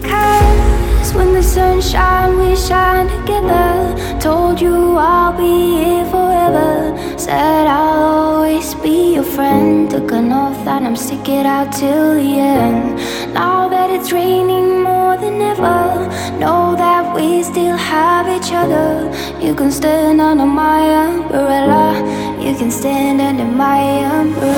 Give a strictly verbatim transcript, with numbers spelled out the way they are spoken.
Because when the sun shines, we shine together. Told you I'll be here forever. Said I'll always be your friend. Took an oath that I'm stick it out till the end. Now that it's raining more than ever, know that we still have each other. You can stand under my umbrella. You can stand under my umbrella.